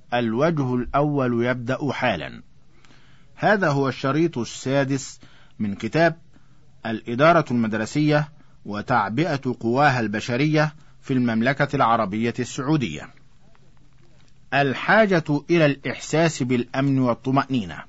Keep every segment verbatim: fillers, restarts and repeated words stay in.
الوجه الأول يبدأ حالا. هذا هو الشريط السادس من كتاب الإدارة المدرسية وتعبئة قواها البشرية في المملكة العربية السعودية. الحاجة إلى الإحساس بالأمن والطمأنينة.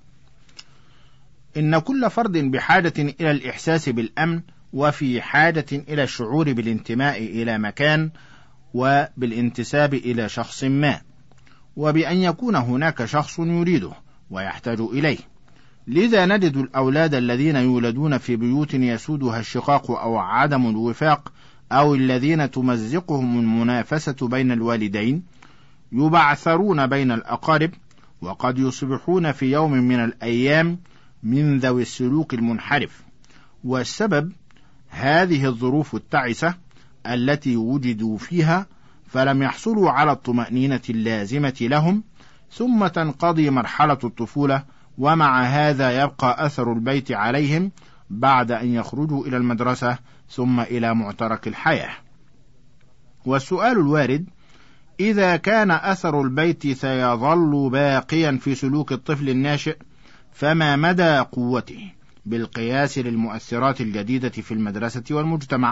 إن كل فرد بحاجة إلى الإحساس بالأمن، وفي حاجة إلى الشعور بالانتماء إلى مكان وبالانتساب إلى شخص ما، وبأن يكون هناك شخص يريده ويحتاج إليه. لذا نجد الأولاد الذين يولدون في بيوت يسودها الشقاق أو عدم الوفاق، أو الذين تمزقهم المنافسة بين الوالدين، يبعثرون بين الأقارب، وقد يصبحون في يوم من الأيام من ذوي السلوك المنحرف. والسبب هذه الظروف التعسة التي وجدوا فيها، فلم يحصلوا على الطمأنينة اللازمة لهم، ثم تنقضي مرحلة الطفولة، ومع هذا يبقى أثر البيت عليهم بعد أن يخرجوا إلى المدرسة ثم إلى معترك الحياة. والسؤال الوارد: إذا كان أثر البيت سيظل باقيا في سلوك الطفل الناشئ، فما مدى قوته بالقياس للمؤثرات الجديدة في المدرسة والمجتمع؟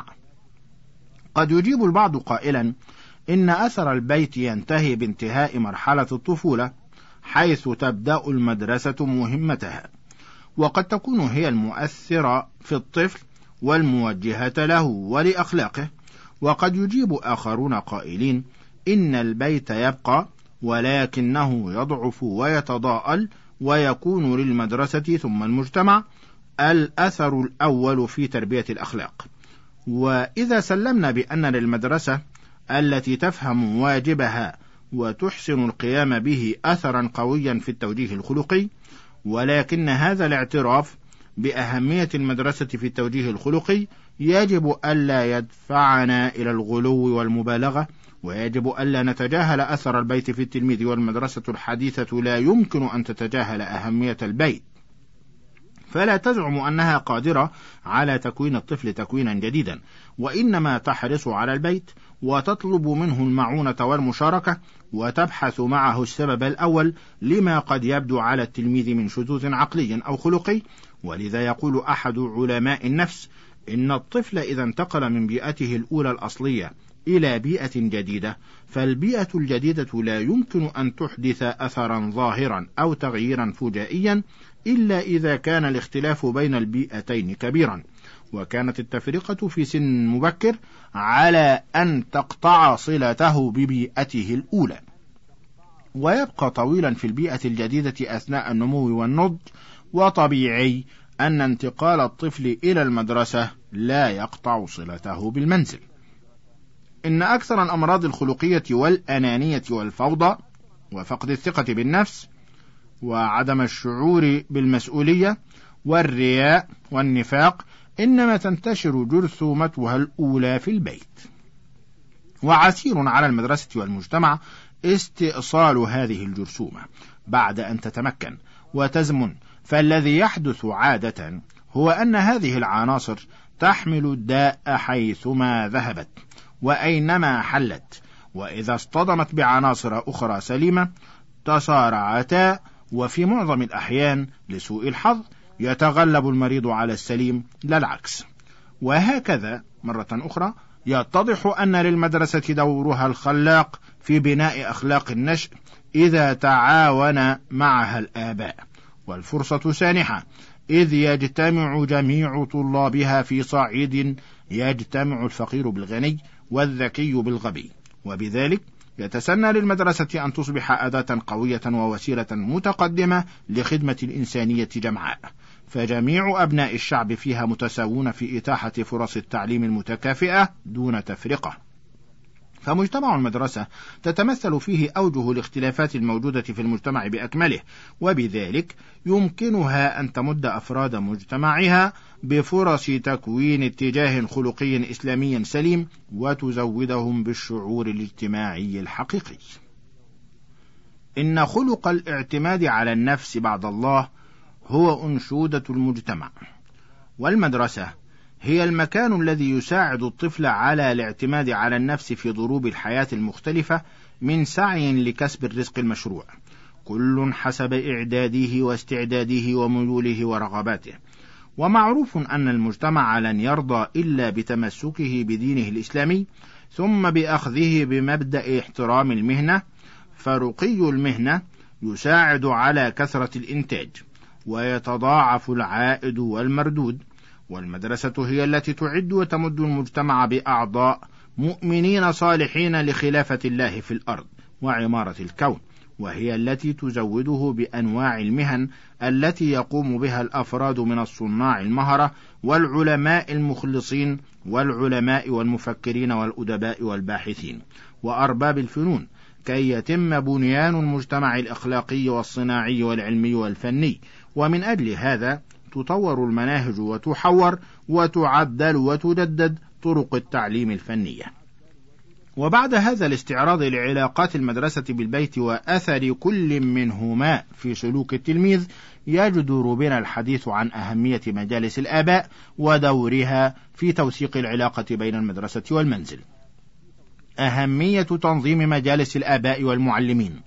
قد يجيب البعض قائلا إن أثر البيت ينتهي بانتهاء مرحلة الطفولة، حيث تبدأ المدرسة مهمتها، وقد تكون هي المؤثرة في الطفل والموجهة له ولأخلاقه. وقد يجيب آخرون قائلين إن البيت يبقى، ولكنه يضعف ويتضاءل، ويكون للمدرسة ثم المجتمع الأثر الأول في تربية الأخلاق. وإذا سلمنا بأن للمدرسة التي تفهم واجبها وتحسن القيام به أثرا قويا في التوجيه الخلقي، ولكن هذا الاعتراف بأهمية المدرسة في التوجيه الخلقي يجب ألا يدفعنا إلى الغلو والمبالغة، ويجب ألا نتجاهل أثر البيت في التلميذ. والمدرسة الحديثة لا يمكن أن تتجاهل أهمية البيت، فلا تزعم أنها قادرة على تكوين الطفل تكوينا جديدا، وإنما تحرص على البيت وتطلب منه المعونة والمشاركة، وتبحث معه السبب الأول لما قد يبدو على التلميذ من شذوذ عقلي أو خلقي. ولذا يقول أحد علماء النفس إن الطفل إذا انتقل من بيئته الأولى الأصلية إلى بيئة جديدة، فالبيئة الجديدة لا يمكن أن تحدث أثرا ظاهرا أو تغييرا فجائيا إلا إذا كان الاختلاف بين البيئتين كبيرا، وكانت التفرقة في سن مبكر على أن تقطع صلته ببيئته الأولى، ويبقى طويلا في البيئة الجديدة أثناء النمو والنضج. وطبيعي أن انتقال الطفل إلى المدرسة لا يقطع صلته بالمنزل. إن أكثر الأمراض الخلقية والأنانية والفوضى وفقد الثقة بالنفس وعدم الشعور بالمسؤولية والرياء والنفاق إنما تنتشر جرثومتها الأولى في البيت. وعسير على المدرسة والمجتمع استئصال هذه الجرثومة بعد أن تتمكن وتزمن. فالذي يحدث عادة هو أن هذه العناصر تحمل الداء حيثما ذهبت وأينما حلت، وإذا اصطدمت بعناصر أخرى سليمة تصارعتا، وفي معظم الأحيان لسوء الحظ يتغلب المريض على السليم لا العكس. وهكذا مرة أخرى يتضح أن للمدرسة دورها الخلاق في بناء أخلاق النشء إذا تعاون معها الآباء. والفرصة سانحة، إذ يجتمع جميع طلابها في صعيد يجتمع الفقير بالغني والذكي بالغبي، وبذلك يتسنى للمدرسة أن تصبح أداة قوية ووسيلة متقدمة لخدمة الإنسانية جمعاء، فجميع أبناء الشعب فيها متساوون في إتاحة فرص التعليم المتكافئة دون تفرقة. فمجتمع المدرسة تتمثل فيه أوجه الاختلافات الموجودة في المجتمع بأكمله، وبذلك يمكنها أن تمد أفراد مجتمعها بفرص تكوين اتجاه خلقي إسلامي سليم، وتزودهم بالشعور الاجتماعي الحقيقي. إن خلق الاعتماد على النفس بعد الله هو أنشودة المجتمع، والمدرسة هي المكان الذي يساعد الطفل على الاعتماد على النفس في ضروب الحياة المختلفة من سعي لكسب الرزق المشروع، كل حسب إعداده واستعداده وميوله ورغباته. ومعروف أن المجتمع لن يرضى إلا بتمسكه بدينه الإسلامي، ثم بأخذه بمبدأ احترام المهنة، فرقي المهنة يساعد على كثرة الإنتاج ويتضاعف العائد والمردود، والمدرسة هي التي تعد وتمد المجتمع بأعضاء مؤمنين صالحين لخلافة الله في الأرض وعمارة الكون، وهي التي تزوده بأنواع المهن التي يقوم بها الأفراد من الصناع المهرة والعلماء المخلصين والعلماء والمفكرين والأدباء والباحثين وأرباب الفنون، كي يتم بنيان المجتمع الأخلاقي والصناعي والعلمي والفني. ومن أجل هذا تطور المناهج وتحور وتعدل وتجدد طرق التعليم الفنية. وبعد هذا الاستعراض لعلاقات المدرسة بالبيت وأثر كل منهما في سلوك التلميذ، يجدر بنا الحديث عن أهمية مجالس الآباء ودورها في توثيق العلاقة بين المدرسة والمنزل. أهمية تنظيم مجالس الآباء والمعلمين.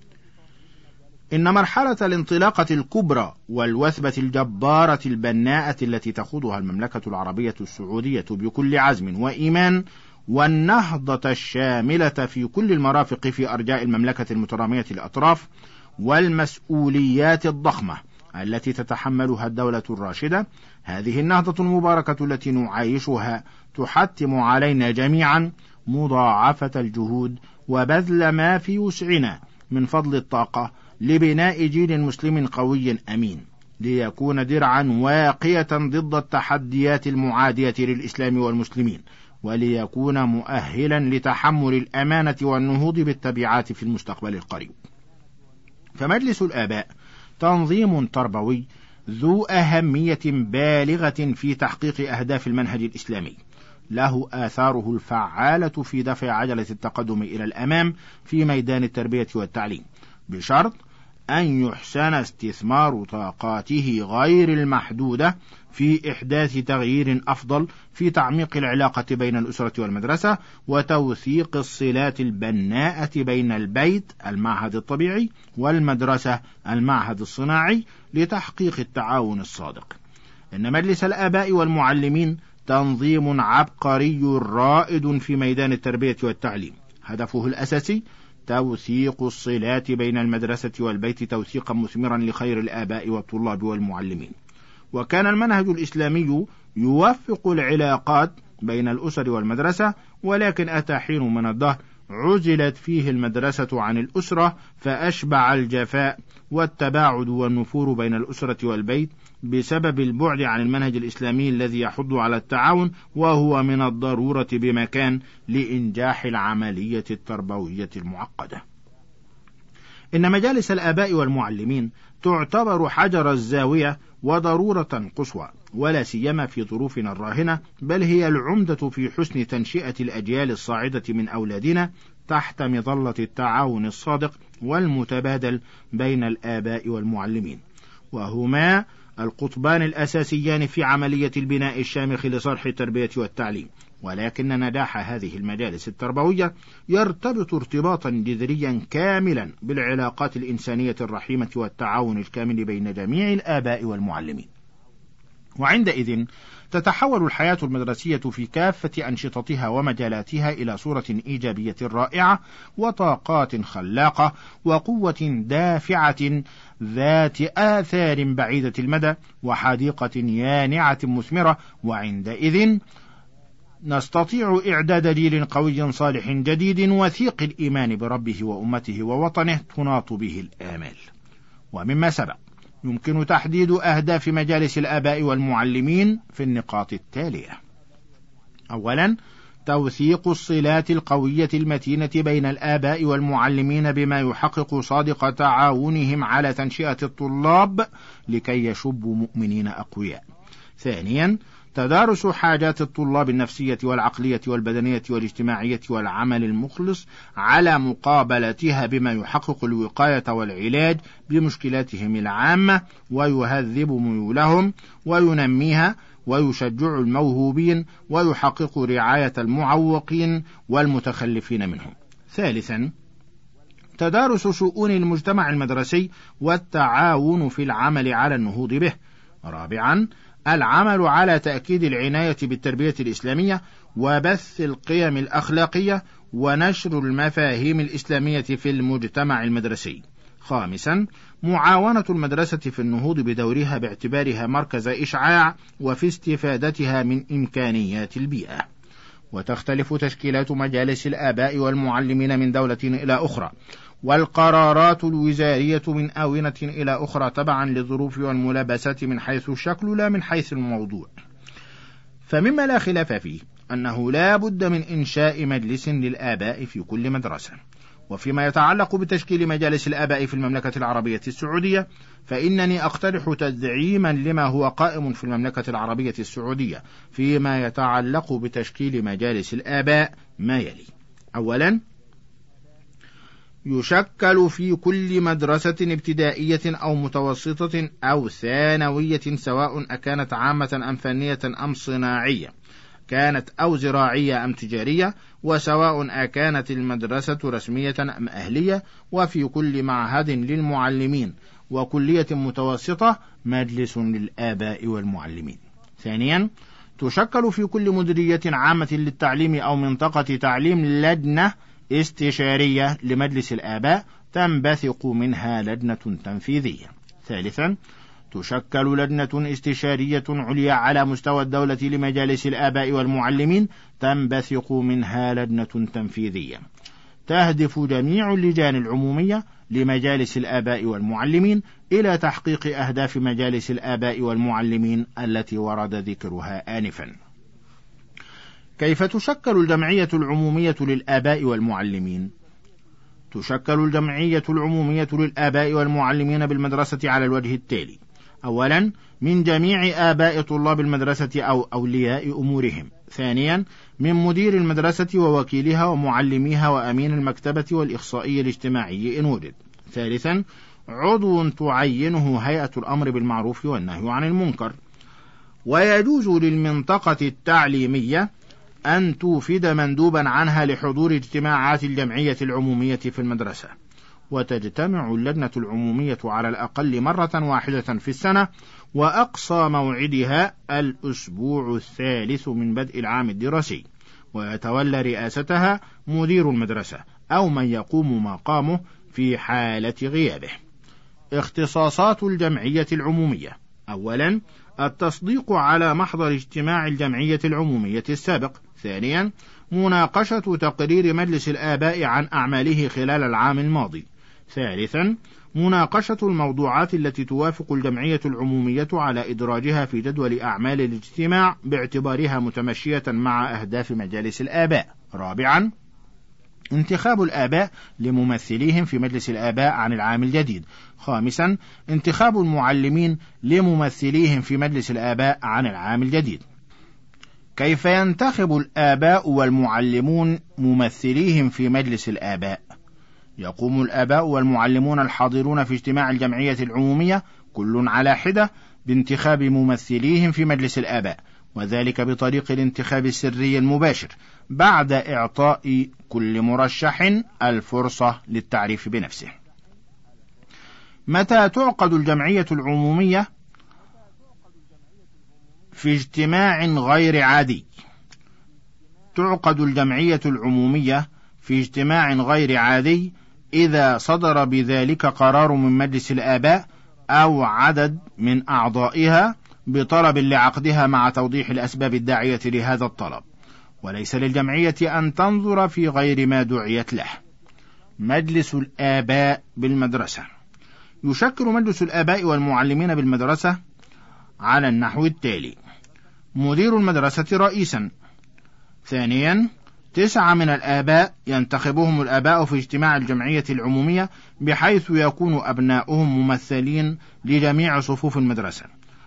إن مرحلة الانطلاقة الكبرى والوثبة الجبارة البناءة التي تخوضها المملكة العربية السعودية بكل عزم وإيمان، والنهضة الشاملة في كل المرافق في أرجاء المملكة المترامية الأطراف، والمسؤوليات الضخمة التي تتحملها الدولة الراشدة، هذه النهضة المباركة التي نعايشها تحتم علينا جميعا مضاعفة الجهود وبذل ما في وسعنا من فضل الطاقة لبناء جيل مسلم قوي أمين، ليكون درعا واقية ضد التحديات المعادية للإسلام والمسلمين، وليكون مؤهلا لتحمل الأمانة والنهوض بالتبعات في المستقبل القريب. فمجلس الآباء تنظيم تربوي ذو أهمية بالغة في تحقيق أهداف المنهج الإسلامي، له آثاره الفعالة في دفع عجلة التقدم إلى الأمام في ميدان التربية والتعليم، بشرط أن يحسن استثمار طاقاته غير المحدودة في إحداث تغيير أفضل في تعميق العلاقة بين الأسرة والمدرسة، وتوثيق الصلات البناءة بين البيت المعهد الطبيعي والمدرسة المعهد الصناعي لتحقيق التعاون الصادق. إن مجلس الآباء والمعلمين تنظيم عبقري رائد في ميدان التربية والتعليم، هدفه الأساسي توثيق الصلات بين المدرسة والبيت توثيقا مثمرا لخير الآباء والطلاب والمعلمين. وكان المنهج الإسلامي يوفق العلاقات بين الأسر والمدرسة، ولكن أتى حين من الدهر عزلت فيه المدرسة عن الأسرة، فأشبع الجفاء والتباعد والنفور بين الأسرة والبيت بسبب البعد عن المنهج الإسلامي الذي يحض على التعاون، وهو من الضرورة بمكان لإنجاح العملية التربوية المعقدة. إن مجالس الآباء والمعلمين تعتبر حجر الزاوية وضرورة قصوى، ولا سيما في ظروفنا الراهنة، بل هي العمدة في حسن تنشئة الأجيال الصاعدة من أولادنا تحت مظلة التعاون الصادق والمتبادل بين الآباء والمعلمين، وهما القطبان الأساسيان في عملية البناء الشامخ لصرح التربية والتعليم. ولكن نجاح هذه المجالس التربوية يرتبط ارتباطا جذريا كاملا بالعلاقات الإنسانية الرحيمة والتعاون الكامل بين جميع الآباء والمعلمين. وعندئذ تتحول الحياة المدرسية في كافة أنشطتها ومجالاتها إلى صورة إيجابية رائعة، وطاقات خلاقة، وقوة دافعة ذات آثار بعيدة المدى، وحديقة يانعة مثمرة. وعندئذ نستطيع إعداد جيل قوي صالح جديد وثيق الإيمان بربه وأمته ووطنه تناط به الآمال. ومما سبق يمكن تحديد أهداف مجالس الآباء والمعلمين في النقاط التالية: أولا، توثيق الصلات القوية المتينة بين الآباء والمعلمين بما يحقق صادق تعاونهم على تنشئة الطلاب لكي يشبوا مؤمنين أقوياء. ثانيا، تدارس حاجات الطلاب النفسية والعقلية والبدنية والاجتماعية والعمل المخلص على مقابلتها بما يحقق الوقاية والعلاج بمشكلاتهم العامة ويهذب ميولهم وينميها ويشجع الموهوبين ويحقق رعاية المعوقين والمتخلفين منهم. ثالثا، تدارس شؤون المجتمع المدرسي والتعاون في العمل على النهوض به. رابعا العمل على تأكيد العناية بالتربية الإسلامية وبث القيم الأخلاقية ونشر المفاهيم الإسلامية في المجتمع المدرسي. خامسا معاونة المدرسة في النهوض بدورها باعتبارها مركز إشعاع وفي استفادتها من إمكانيات البيئة. وتختلف تشكيلات مجالس الآباء والمعلمين من دولة إلى أخرى، والقرارات الوزارية من آونة إلى أخرى تبعا للظروف والملابسات من حيث الشكل لا من حيث الموضوع. فمما لا خلاف فيه أنه لا بد من إنشاء مجلس للآباء في كل مدرسة. وفيما يتعلق بتشكيل مجالس الآباء في المملكة العربية السعودية، فإنني أقترح تدعيما لما هو قائم في المملكة العربية السعودية فيما يتعلق بتشكيل مجالس الآباء ما يلي. أولا يشكل في كل مدرسة ابتدائية أو متوسطة أو ثانوية سواء أكانت عامة أم فنية أم صناعية، كانت أو زراعية أم تجارية، وسواء أكانت المدرسة رسمية أم أهلية، وفي كل معهد للمعلمين وكلية متوسطة مجلس للآباء والمعلمين. ثانيا تشكل في كل مديرية عامة للتعليم أو منطقة تعليم لجنة استشارية لمجلس الآباء تنبثق منها لجنة تنفيذية. ثالثا تشكل لجنة استشارية عليا على مستوى الدولة لمجالس الآباء والمعلمين تنبثق منها لجنة تنفيذية. تهدف جميع اللجان العمومية لمجالس الآباء والمعلمين إلى تحقيق أهداف مجالس الآباء والمعلمين التي ورد ذكرها آنفا. كيف تشكل الجمعية العمومية للآباء والمعلمين؟ تشكل الجمعية العمومية للآباء والمعلمين بالمدرسة على الوجه التالي: أولا من جميع آباء طلاب المدرسة أو أولياء أمورهم. ثانيا من مدير المدرسة ووكيلها ومعلميها وأمين المكتبة والإخصائي الاجتماعي إن وجد. ثالثا عضو تعينه هيئة الأمر بالمعروف والنهي عن المنكر. ويجوز للمنطقة التعليمية أن توفد مندوبا عنها لحضور اجتماعات الجمعية العمومية في المدرسة. وتجتمع اللجنة العمومية على الأقل مرة واحدة في السنة، وأقصى موعدها الأسبوع الثالث من بدء العام الدراسي، ويتولى رئاستها مدير المدرسة أو من يقوم مقامه في حالة غيابه. اختصاصات الجمعية العمومية: أولا التصديق على محضر اجتماع الجمعية العمومية السابق. ثانيا مناقشة تقرير مجلس الآباء عن أعماله خلال العام الماضي. ثالثا مناقشة الموضوعات التي توافق الجمعية العمومية على إدراجها في جدول أعمال الاجتماع باعتبارها متمشية مع أهداف مجالس الآباء. رابعا انتخاب الآباء لممثليهم في مجلس الآباء عن العام الجديد. خامسا انتخاب المعلمين لممثليهم في مجلس الآباء عن العام الجديد. كيف ينتخب الآباء والمعلمون ممثليهم في مجلس الآباء؟ يقوم الآباء والمعلمون الحاضرون في اجتماع الجمعية العمومية كل على حدة بانتخاب ممثليهم في مجلس الآباء، وذلك بطريق الانتخاب السري المباشر بعد إعطاء كل مرشح الفرصة للتعريف بنفسه. متى تعقد الجمعية العمومية؟ في اجتماع غير عادي. تعقد الجمعية العمومية في اجتماع غير عادي إذا صدر بذلك قرار من مجلس الآباء أو عدد من أعضائها بطلب لعقدها مع توضيح الأسباب الداعية لهذا الطلب، وليس للجمعية أن تنظر في غير ما دعيت له. مجلس الآباء بالمدرسة: يشكل مجلس الآباء والمعلمين بالمدرسة على النحو التالي: مدير المدرسة رئيسا. ثانيا تسعة من الآباء ينتخبهم الآباء في اجتماع الجمعية العمومية بحيث يكون أبناؤهم ممثلين لجميع صفوف المدرسة،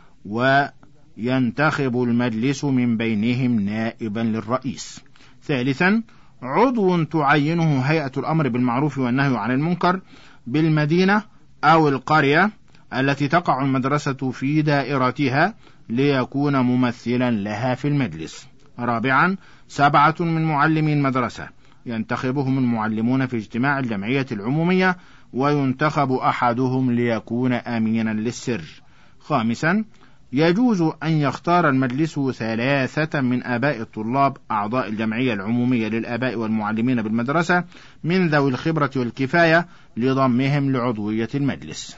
وينتخب المجلس من بينهم نائبا للرئيس. ثالثا عضو تعينه هيئة الأمر بالمعروف والنهي عن المنكر بالمدينة أو القرية التي تقع المدرسة في دائرتها ليكون ممثلا لها في المجلس. رابعا سبعة من معلمي المدرسة ينتخبهم المعلمون في اجتماع الجمعية العمومية، وينتخب أحدهم ليكون أمينا للسر. خامسا، يجوز أن يختار المجلس ثلاثة من آباء الطلاب أعضاء الجمعية العمومية للآباء والمعلمين بالمدرسة من ذوي الخبرة والكفاية لضمهم لعضوية المجلس.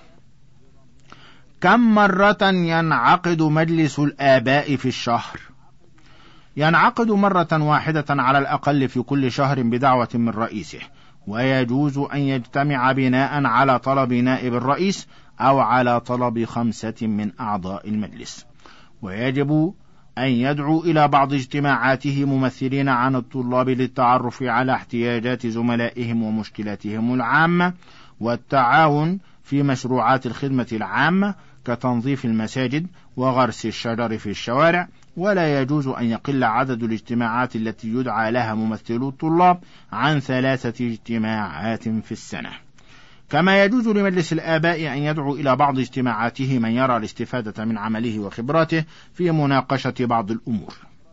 كم مرة ينعقد مجلس الآباء في الشهر؟ ينعقد مرة واحدة على الأقل في كل شهر بدعوة من رئيسه، ويجوز أن يجتمع بناء على طلب نائب الرئيس أو على طلب خمسة من أعضاء المجلس. ويجب أن يدعو إلى بعض اجتماعاته ممثلين عن الطلاب للتعرف على احتياجات زملائهم ومشكلاتهم العامة، والتعاون في مشروعات الخدمة العامة كتنظيف المساجد وغرس الشجر في الشوارع. ولا يجوز أن يقل عدد الاجتماعات التي يدعى لها ممثلو الطلاب عن ثلاثة اجتماعات في السنة. كما يجوز لمجلس الآباء أن يدعو إلى بعض اجتماعاته من يرى الاستفادة من عمله وخبراته في مناقشة بعض الأمور.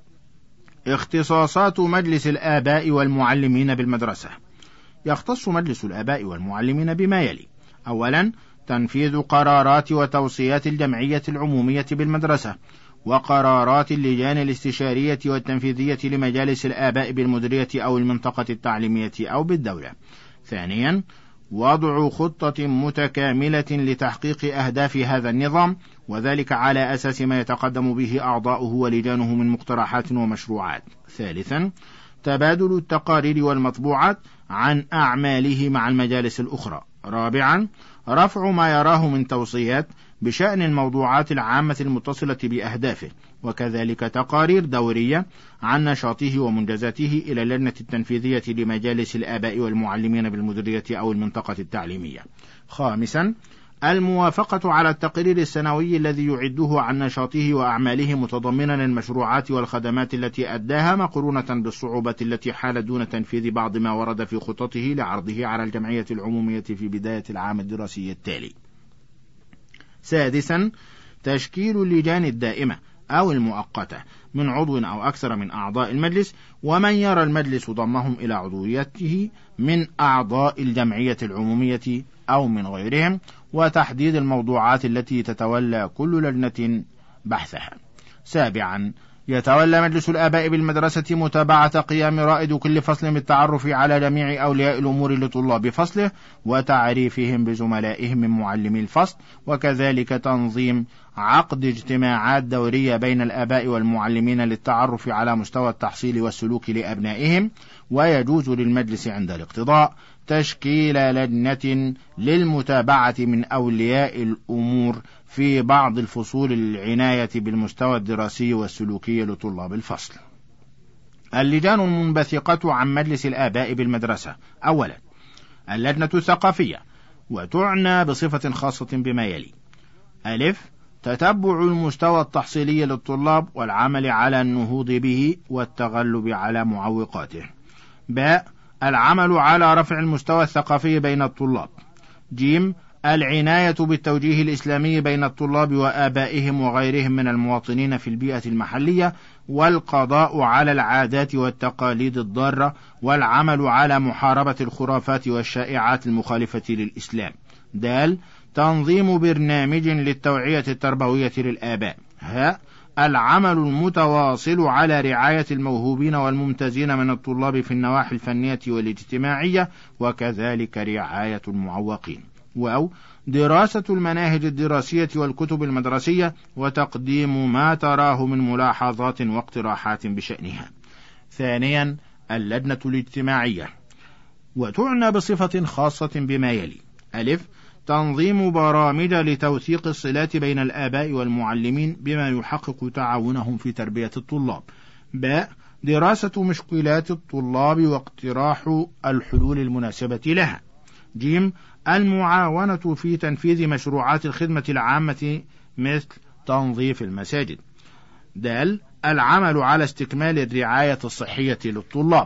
اختصاصات مجلس الآباء والمعلمين بالمدرسة. يختص مجلس الآباء والمعلمين بما يلي: أولا، تنفيذ قرارات وتوصيات الجمعية العمومية بالمدرسة، وقرارات اللجان الاستشارية والتنفيذية لمجالس الآباء بالمديرية أو المنطقة التعليمية أو بالدولة. ثانيا، وضع خطة متكاملة لتحقيق أهداف هذا النظام، وذلك على أساس ما يتقدم به أعضاؤه ولجانه من مقترحات ومشروعات. ثالثا، تبادل التقارير والمطبوعات عن أعماله مع المجالس الأخرى. رابعا، رفع ما يراه من توصيات بشأن الموضوعات العامة المتصلة بأهدافه، وكذلك تقارير دورية عن نشاطه ومنجزاته إلى اللجنة التنفيذية لمجالس الآباء والمعلمين بالمديرية أو المنطقة التعليمية. خامسا، الموافقة على التقرير السنوي الذي يعده عن نشاطه وأعماله متضمنا المشروعات والخدمات التي أداها، مقرونة بالصعوبة التي حالت دون تنفيذ بعض ما ورد في خطته لعرضه على الجمعية العمومية في بداية العام الدراسي التالي. سادسا، تشكيل اللجان الدائمة أو المؤقتة من عضو أو أكثر من أعضاء المجلس، ومن يرى المجلس ضمهم إلى عضويته من أعضاء الجمعية العمومية أو من غيرهم، وتحديد الموضوعات التي تتولى كل لجنة بحثها. سابعا، يتولى مجلس الآباء بالمدرسة متابعة قيام رائد كل فصل بالتعرف على جميع أولياء الأمور لطلاب فصله وتعريفهم بزملائهم من معلمي الفصل، وكذلك تنظيم عقد اجتماعات دورية بين الآباء والمعلمين للتعرف على مستوى التحصيل والسلوك لأبنائهم. ويجوز للمجلس عند الاقتضاء تشكيل لجنة للمتابعة من أولياء الأمور في بعض الفصول للعناية بالمستوى الدراسي والسلوكي لطلاب الفصل. اللجان المنبثقة عن مجلس الآباء بالمدرسة. أولا، اللجنة الثقافية، وتعنى بصفة خاصة بما يلي: ألف، تتبع المستوى التحصيلي للطلاب والعمل على النهوض به والتغلب على معوقاته. باء، العمل على رفع المستوى الثقافي بين الطلاب. جيم، العناية بالتوجيه الإسلامي بين الطلاب وآبائهم وغيرهم من المواطنين في البيئة المحلية، والقضاء على العادات والتقاليد الضارة، والعمل على محاربة الخرافات والشائعات المخالفة للإسلام. دال، تنظيم برنامج للتوعية التربوية للآباء. ها، العمل المتواصل على رعاية الموهوبين والممتازين من الطلاب في النواحي الفنية والاجتماعية، وكذلك رعاية المعوقين. واو، دراسة المناهج الدراسية والكتب المدرسية وتقديم ما تراه من ملاحظات واقتراحات بشأنها. ثانيا، اللجنة الاجتماعية، وتعنى بصفة خاصة بما يلي: ألف، تنظيم برامج لتوثيق الصلات بين الآباء والمعلمين بما يحقق تعاونهم في تربية الطلاب. باء، دراسة مشكلات الطلاب واقتراح الحلول المناسبة لها. جيم، المعاونة في تنفيذ مشروعات الخدمة العامة مثل تنظيف المساجد. دال، العمل على استكمال الرعاية الصحية للطلاب.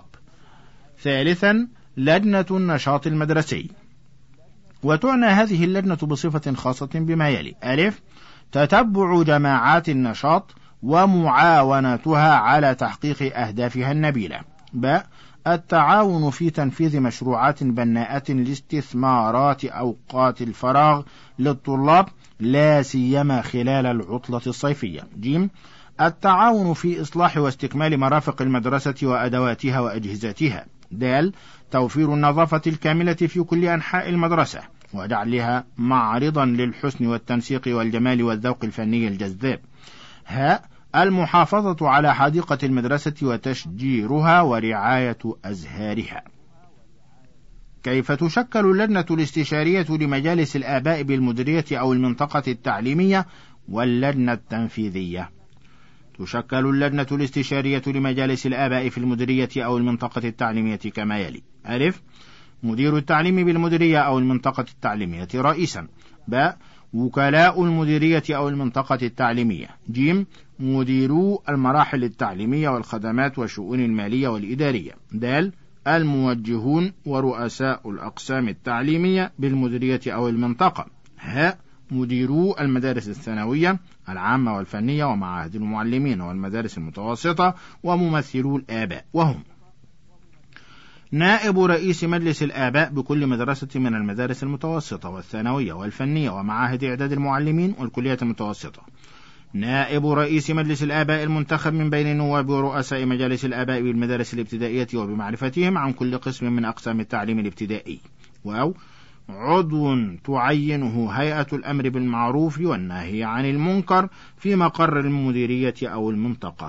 ثالثا، لجنة النشاط المدرسي، وتعنى هذه اللجنة بصفة خاصة بما يلي: ألف، تتبع جماعات النشاط ومعاونتها على تحقيق أهدافها النبيلة. باء، التعاون في تنفيذ مشروعات بناءة لاستثمارات أوقات الفراغ للطلاب لا سيما خلال العطلة الصيفية. ج. التعاون في إصلاح واستكمال مرافق المدرسة وأدواتها وأجهزتها. د. توفير النظافة الكاملة في كل أنحاء المدرسة وجعلها معرضا للحسن والتنسيق والجمال والذوق الفني الجذاب. ه. المحافظة على حديقة المدرسة وتشجيرها ورعاية أزهارها. كيف تشكل اللجنة الاستشارية لمجالس الآباء بالمديرية أو المنطقة التعليمية واللجنة التنفيذية؟ تشكل اللجنة الاستشارية لمجالس الآباء في المديرية أو المنطقة التعليمية كما يلي: أ. مدير التعليم بالمديرية أو المنطقة التعليمية رئيسا. ب. وكلاء المديرية أو المنطقة التعليمية. ج. مديرو المراحل التعليمية والخدمات والشؤون المالية والإدارية. د. الموجهون ورؤساء الأقسام التعليمية بالمديرية أو المنطقة. ه. مديرو المدارس الثانوية العامة والفنية ومعاهد المعلمين والمدارس المتوسطة وممثلو الآباء، وهم: نائب رئيس مجلس الآباء بكل مدرسة من المدارس المتوسطة والثانوية والفنية ومعاهد إعداد المعلمين والكليات المتوسطة. نائب رئيس مجلس الآباء المنتخب من بين النواب ورؤساء مجالس الآباء بالمدارس الابتدائية وبمعرفتهم عن كل قسم من أقسام التعليم الابتدائي. واو عضو تعينه هيئة الأمر بالمعروف والنهي عن المنكر في مقر المديرية أو المنطقة.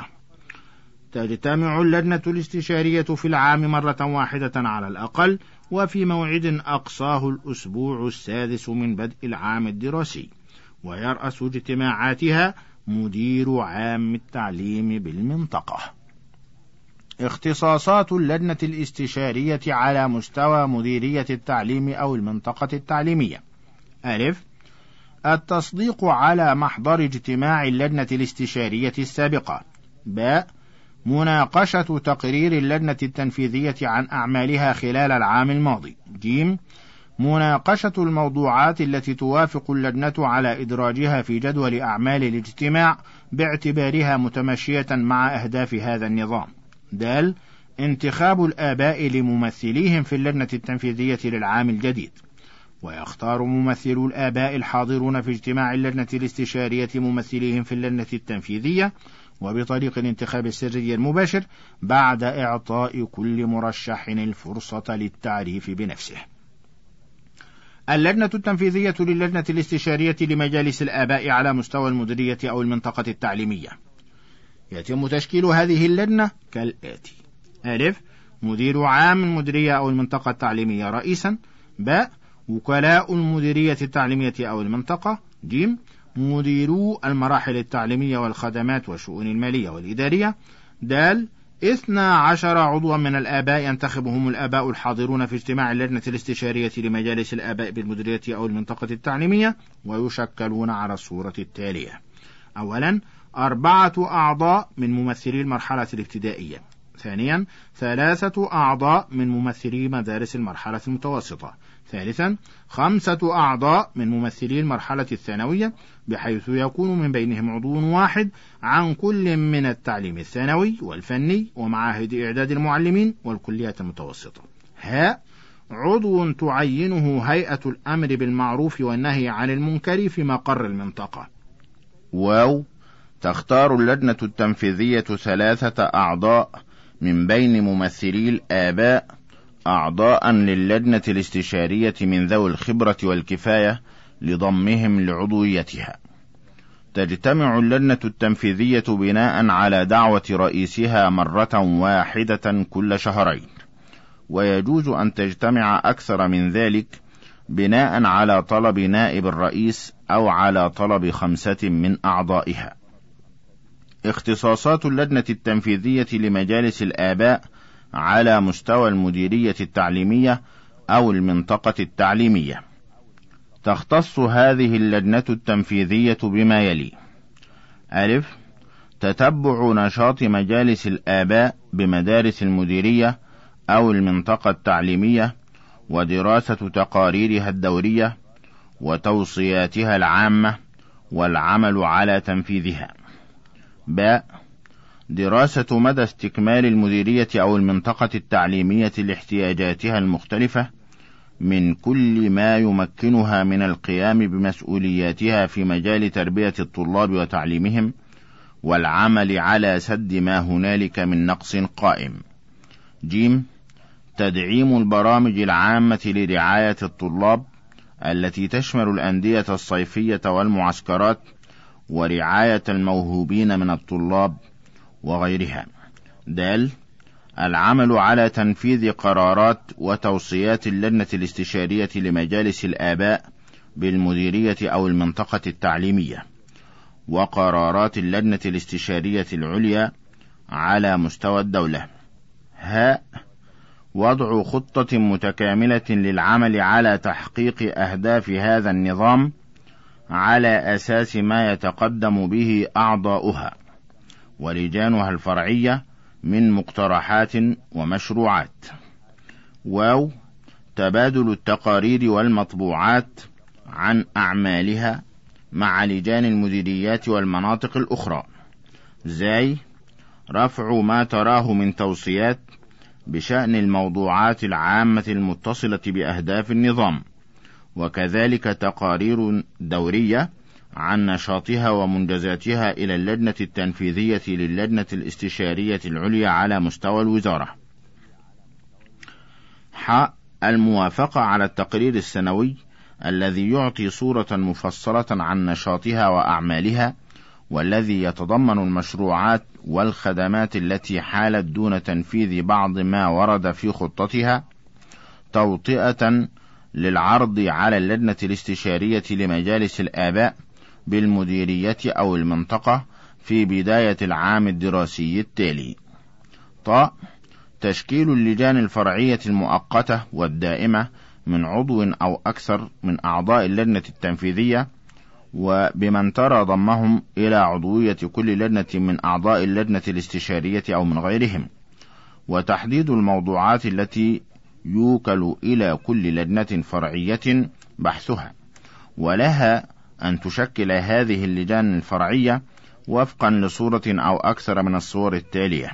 تجتمع اللجنة الاستشارية في العام مرة واحدة على الأقل، وفي موعد أقصاه الأسبوع السادس من بدء العام الدراسي، ويرأس اجتماعاتها مدير عام التعليم بالمنطقة. اختصاصات اللجنة الاستشارية على مستوى مديرية التعليم أو المنطقة التعليمية: أ. التصديق على محضر اجتماع اللجنة الاستشارية السابقة. ب. مناقشة تقرير اللجنة التنفيذية عن أعمالها خلال العام الماضي. ج. مناقشة الموضوعات التي توافق اللجنة على إدراجها في جدول أعمال الاجتماع باعتبارها متمشية مع أهداف هذا النظام. د. انتخاب الآباء لممثليهم في اللجنة التنفيذية للعام الجديد، ويختار ممثلو الآباء الحاضرون في اجتماع اللجنة الاستشارية ممثليهم في اللجنة التنفيذية، وبطريق الانتخاب السري المباشر بعد إعطاء كل مرشح الفرصة للتعريف بنفسه. اللجنة التنفيذية للجنة الاستشارية لمجالس الآباء على مستوى المديرية أو المنطقة التعليمية. يتم تشكيل هذه اللجنة كالآتي: أ. مدير عام المديرية أو المنطقة التعليمية رئيسا. ب. وكلاء المديرية التعليمية أو المنطقة. ج. مديرو المراحل التعليمية والخدمات والشؤون المالية والإدارية. د. اثنا عشر عضوا من الآباء ينتخبهم الآباء الحاضرون في اجتماع اللجنة الاستشارية لمجالس الآباء بالمديرية أو المنطقة التعليمية، ويشكلون على الصورة التالية: أولا أربعة أعضاء من ممثلي المرحلة الابتدائية. ثانيا ثلاثة أعضاء من ممثلي مدارس المرحلة المتوسطة. ثالثا خمسة أعضاء من ممثلي المرحلة الثانوية، بحيث يكون من بينهم عضو واحد عن كل من التعليم الثانوي والفني ومعاهد إعداد المعلمين والكليات المتوسطة. ها عضو تعينه هيئة الأمر بالمعروف والنهي عن المنكر في مقر المنطقة. واو تختار اللجنة التنفيذية ثلاثة أعضاء من بين ممثلي الآباء، أعضاء للجنة الاستشارية من ذوي الخبرة والكفاية لضمهم لعضويتها. تجتمع اللجنة التنفيذية بناء على دعوة رئيسها مرة واحدة كل شهرين، ويجوز أن تجتمع أكثر من ذلك بناء على طلب نائب الرئيس أو على طلب خمسة من أعضائها. اختصاصات اللجنة التنفيذية لمجالس الآباء على مستوى المديرية التعليمية أو المنطقة التعليمية. تختص هذه اللجنة التنفيذية بما يلي: أ. تتبع نشاط مجالس الآباء بمدارس المديرية أو المنطقة التعليمية ودراسة تقاريرها الدورية وتوصياتها العامة والعمل على تنفيذها. ب. دراسة مدى استكمال المديرية أو المنطقة التعليمية لاحتياجاتها المختلفة من كل ما يمكنها من القيام بمسؤولياتها في مجال تربية الطلاب وتعليمهم، والعمل على سد ما هنالك من نقص قائم. جيم. تدعيم البرامج العامة لرعاية الطلاب التي تشمل الأندية الصيفية والمعسكرات ورعاية الموهوبين من الطلاب وغيرها. دال. العمل على تنفيذ قرارات وتوصيات اللجنة الاستشارية لمجالس الآباء بالمديرية أو المنطقة التعليمية، وقرارات اللجنة الاستشارية العليا على مستوى الدولة. هاء. وضع خطة متكاملة للعمل على تحقيق أهداف هذا النظام على أساس ما يتقدم به أعضاؤها ولجانها الفرعية من مقترحات ومشروعات. واو. تبادل التقارير والمطبوعات عن أعمالها مع لجان المديريات والمناطق الأخرى. زاي. رفع ما تراه من توصيات بشأن الموضوعات العامة المتصلة بأهداف النظام، وكذلك تقارير دورية عن نشاطها ومنجزاتها إلى اللجنة التنفيذية للجنة الاستشارية العليا على مستوى الوزارة. ح. الموافقة على التقرير السنوي الذي يعطي صورة مفصلة عن نشاطها وأعمالها، والذي يتضمن المشروعات والخدمات التي حالت دون تنفيذ بعض ما ورد في خطتها، توطئة للعرض على اللجنة الاستشارية لمجالس الآباء بالمديرية أو المنطقة في بداية العام الدراسي التالي. ط. تشكيل اللجان الفرعية المؤقتة والدائمة من عضو أو أكثر من أعضاء اللجنة التنفيذية، وبمن ترى ضمهم إلى عضوية كل لجنة من أعضاء اللجنة الاستشارية أو من غيرهم، وتحديد الموضوعات التي يوكل إلى كل لجنة فرعية بحثها، ولها أن تشكل هذه اللجان الفرعية وفقا لصورة أو أكثر من الصور التالية.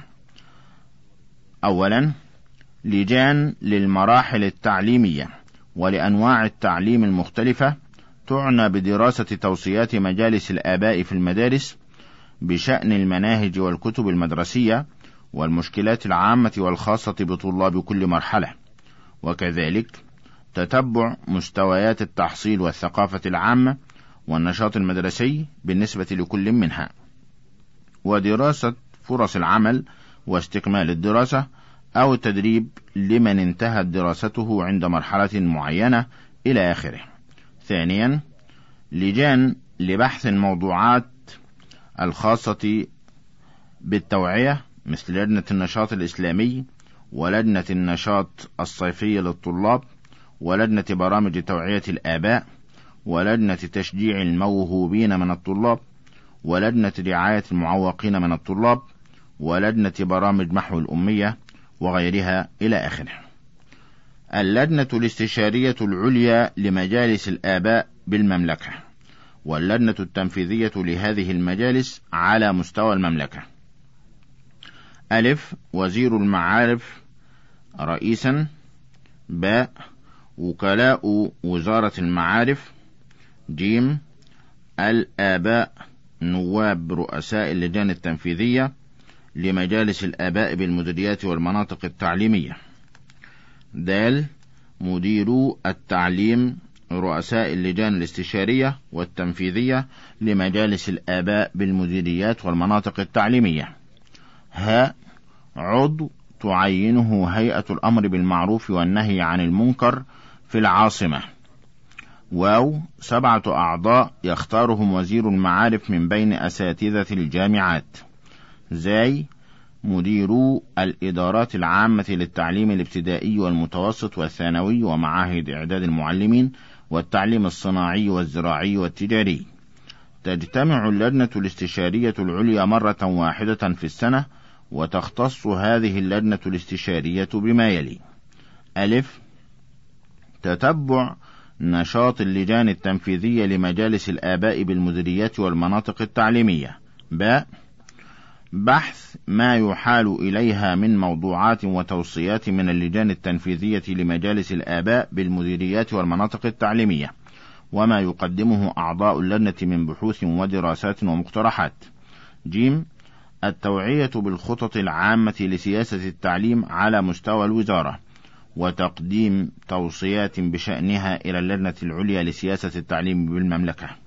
أولا، لجان للمراحل التعليمية ولأنواع التعليم المختلفة تعنى بدراسة توصيات مجالس الآباء في المدارس بشأن المناهج والكتب المدرسية والمشكلات العامة والخاصة بطلاب كل مرحلة، وكذلك تتبع مستويات التحصيل والثقافة العامة والنشاط المدرسي بالنسبة لكل منها، ودراسة فرص العمل واستكمال الدراسة أو التدريب لمن انتهت دراسته عند مرحلة معينة إلى آخره. ثانيا، لجان لبحث الموضوعات الخاصة بالتوعية مثل لجنة النشاط الإسلامي ولجنة النشاط الصيفي للطلاب ولجنة برامج توعية الآباء ولجنة تشجيع الموهوبين من الطلاب ولجنة رعاية المعوقين من الطلاب ولجنة برامج محو الأمية وغيرها إلى آخره. اللجنة الاستشارية العليا لمجالس الآباء بالمملكة، واللجنة التنفيذية لهذه المجالس على مستوى المملكة. ألف، وزير المعارف رئيسا. باء، وكلاء وزارة المعارف. جيم، الآباء نواب رؤساء اللجان التنفيذية لمجالس الآباء بالمديريات والمناطق التعليمية. دال، مديرو التعليم رؤساء اللجان الاستشارية والتنفيذية لمجالس الآباء بالمديريات والمناطق التعليمية. ها، عضو تعينه هيئة الأمر بالمعروف والنهي عن المنكر في العاصمة. واو، سبعة أعضاء يختارهم وزير المعارف من بين أساتذة الجامعات. زاي، مديرو الإدارات العامة للتعليم الابتدائي والمتوسط والثانوي ومعاهد إعداد المعلمين والتعليم الصناعي والزراعي والتجاري. تجتمع اللجنة الاستشارية العليا مرة واحدة في السنة، وتختص هذه اللجنة الاستشارية بما يلي: ألف، تتبع نشاط اللجان التنفيذية لمجالس الآباء بالمديريات والمناطق التعليمية. باء، بحث ما يحال إليها من موضوعات وتوصيات من اللجان التنفيذية لمجالس الآباء بالمديريات والمناطق التعليمية، وما يقدمه أعضاء اللجنة من بحوث ودراسات ومقترحات. جيم التوعية بالخطط العامة لسياسة التعليم على مستوى الوزارة، وتقديم توصيات بشأنها إلى اللجنة العليا لسياسة التعليم بالمملكة.